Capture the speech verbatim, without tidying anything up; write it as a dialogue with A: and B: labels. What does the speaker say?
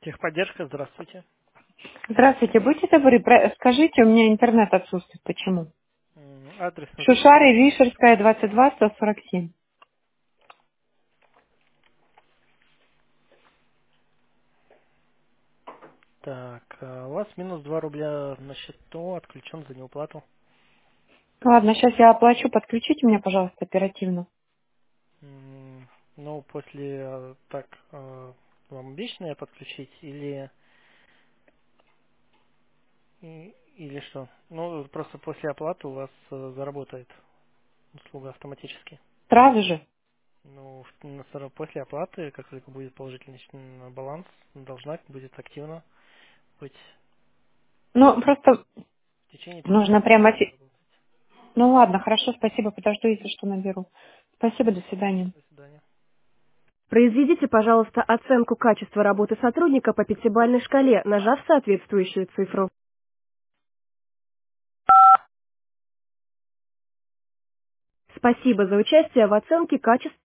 A: Техподдержка, здравствуйте.
B: Здравствуйте, будьте добры, про- скажите, у меня интернет отсутствует, почему?
A: М, Адрес назовите.
B: Шушары, Вишерская, двадцать два, сто сорок семь.
A: Так, а, у вас минус два рубля на счету, отключен за неуплату.
B: Ладно, сейчас я оплачу, подключите меня, пожалуйста, оперативно.
A: М, Ну, после, э, так, э, вам обещанное подключить или, и- или что? Ну, просто после оплаты у вас э, заработает услуга автоматически.
B: Сразу же?
A: Ну, в- на сор- после оплаты, как только будет положительный щ- м, баланс, должна будет активно быть.
B: Ну, просто
A: В течение пяти
B: нужно
A: минут
B: прямо...
A: должна
B: фи-
A: заработать.
B: Ну ладно, хорошо, спасибо, подожду, если что, наберу. Спасибо, до свидания.
A: До свидания.
C: Произведите, пожалуйста, оценку качества работы сотрудника по пятибалльной шкале, нажав соответствующую цифру. Спасибо за участие в оценке качества